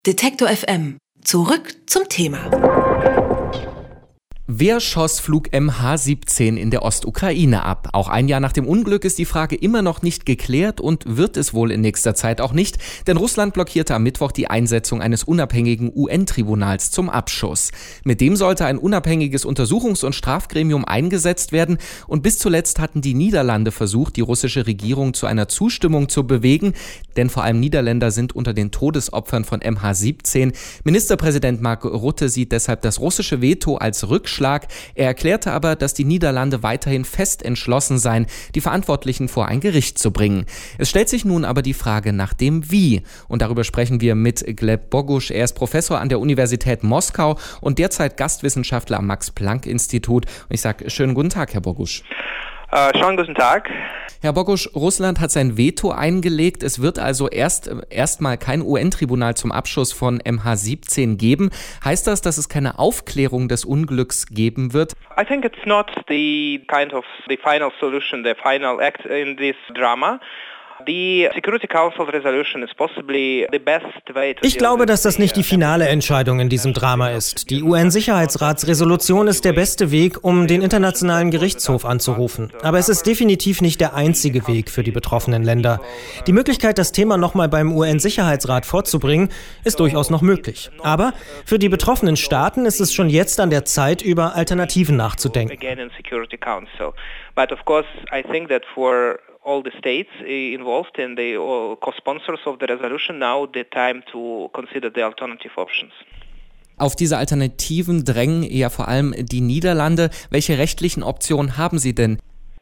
Detektor FM. Zurück zum Thema. Wer schoss Flug MH17 in der Ostukraine ab? Auch ein Jahr nach dem Unglück ist die Frage immer noch nicht geklärt und wird es wohl in nächster Zeit auch nicht, denn Russland blockierte am Mittwoch die Einsetzung eines unabhängigen UN-Tribunals zum Abschuss. Mit dem sollte ein unabhängiges Untersuchungs- und Strafgremium eingesetzt werden und bis zuletzt hatten die Niederlande versucht, die russische Regierung zu einer Zustimmung zu bewegen, denn vor allem Niederländer sind unter den Todesopfern von MH17. Ministerpräsident Mark Rutte sieht deshalb das russische Veto als Rückschlag. Er erklärte aber, dass die Niederlande weiterhin fest entschlossen seien, die Verantwortlichen vor ein Gericht zu bringen. Es stellt sich nun aber die Frage nach dem Wie. Und darüber sprechen wir mit Gleb Bogusz. Er ist Professor an der Universität Moskau und derzeit Gastwissenschaftler am Max-Planck-Institut. Und ich sage schönen guten Tag, Herr Bogusz. Schönen guten Tag. Herr Bogusz, Russland hat sein Veto eingelegt. Es wird also erstmal kein UN-Tribunal zum Abschuss von MH17 geben. Heißt das, dass es keine Aufklärung des Unglücks geben wird? I think it's not the kind of the final solution, the final act in this drama. The Security Council resolution is possibly the best way to. Ich glaube, dass das nicht die finale Entscheidung in diesem Drama ist. Die UN-Sicherheitsratsresolution ist der beste Weg, um den Internationalen Gerichtshof anzurufen. Aber es ist definitiv nicht der einzige Weg für die betroffenen Länder. Die Möglichkeit, das Thema nochmal beim UN-Sicherheitsrat vorzubringen, ist durchaus noch möglich. Aber für die betroffenen Staaten ist es schon jetzt an der Zeit, über Alternativen nachzudenken. But of course, I think that for all the states involved and the co-sponsors of the resolution, now the time to consider the alternative options. Auf diese Alternativen drängen ja vor allem die Niederlande. Welche rechtlichen Optionen haben sie denn?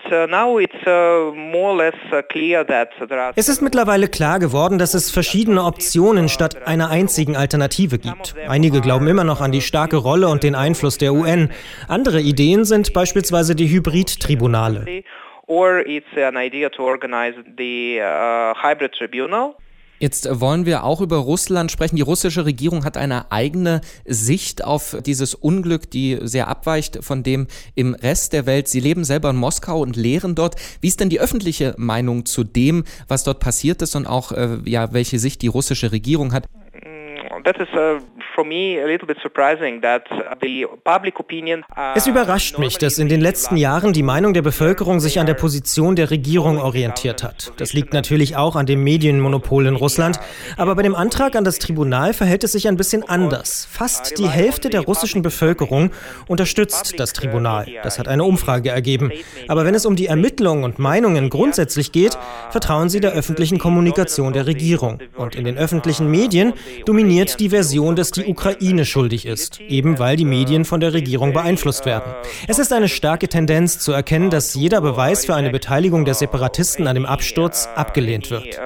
Es ist mittlerweile klar geworden, dass es verschiedene Optionen statt einer einzigen Alternative gibt. Einige glauben immer noch an die starke Rolle und den Einfluss der UN. Andere Ideen sind beispielsweise die Hybrid-Tribunale. Or it's an idea to organize the hybrid tribunal. Jetzt wollen wir auch über Russland sprechen. Die russische Regierung hat eine eigene Sicht auf dieses Unglück, die sehr abweicht von dem im Rest der Welt. Sie leben selber in Moskau und lehren dort. Wie ist denn die öffentliche Meinung zu dem, was dort passiert ist und auch welche Sicht die russische Regierung hat? That is for me a little bit surprising that the public opinion. Es überrascht mich, dass in den letzten Jahren die Meinung der Bevölkerung sich an der Position der Regierung orientiert hat. Das liegt natürlich auch an dem Medienmonopol in Russland. Aber bei dem Antrag an das Tribunal verhält es sich ein bisschen anders. Fast die Hälfte der russischen Bevölkerung unterstützt das Tribunal. Das hat eine Umfrage ergeben. Aber wenn es um die Ermittlungen und Meinungen grundsätzlich geht, vertrauen sie der öffentlichen Kommunikation der Regierung. Und in den öffentlichen Medien dominiert die Version, dass die Ukraine schuldig ist, eben weil die Medien von der Regierung beeinflusst werden. Es ist eine starke Tendenz zu erkennen, dass jeder Beweis für eine Beteiligung der Separatisten an dem Absturz abgelehnt wird.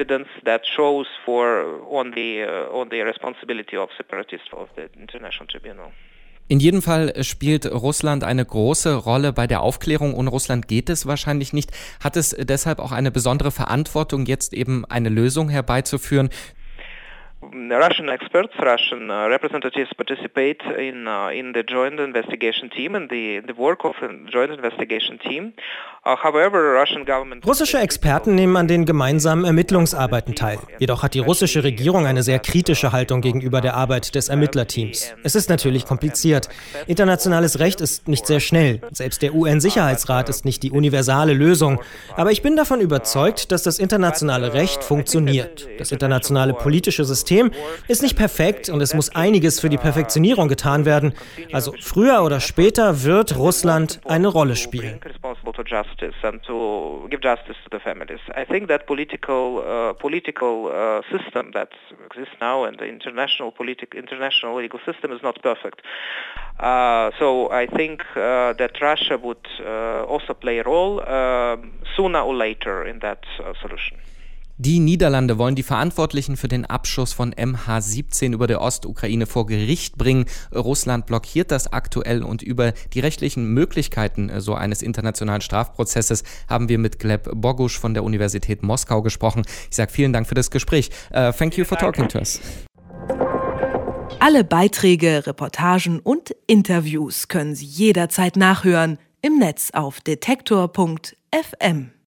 In jedem Fall spielt Russland eine große Rolle bei der Aufklärung. Ohne Russland geht es wahrscheinlich nicht. Hat es deshalb auch eine besondere Verantwortung, jetzt eben eine Lösung herbeizuführen? Russian experts, Russian representatives participate in the joint investigation team and the work of the joint investigation team. However, Russian government. Russische Experten nehmen an den gemeinsamen Ermittlungsarbeiten teil. Jedoch hat die russische Regierung eine sehr kritische Haltung gegenüber der Arbeit des Ermittlerteams. Es ist natürlich kompliziert. Internationales Recht ist nicht sehr schnell. Selbst der UN-Sicherheitsrat ist nicht die universale Lösung. Aber ich bin davon überzeugt, dass das internationale Recht funktioniert. Das internationale politische System ist nicht perfekt und es muss einiges für die Perfektionierung getan werden. Also früher oder später wird Russland eine Rolle spielen. And to give justice to the families. I think that political system that exists now and the international legal system is not perfect. So I think that Russia would also play a role sooner or later in that solution. Die Niederlande wollen die Verantwortlichen für den Abschuss von MH17 über der Ostukraine vor Gericht bringen. Russland blockiert das aktuell und über die rechtlichen Möglichkeiten so eines internationalen Strafprozesses haben wir mit Gleb Bogusz von der Universität Moskau gesprochen. Ich sage vielen Dank für das Gespräch. Thank you for talking to us. Alle Beiträge, Reportagen und Interviews können Sie jederzeit nachhören im Netz auf detektor.fm.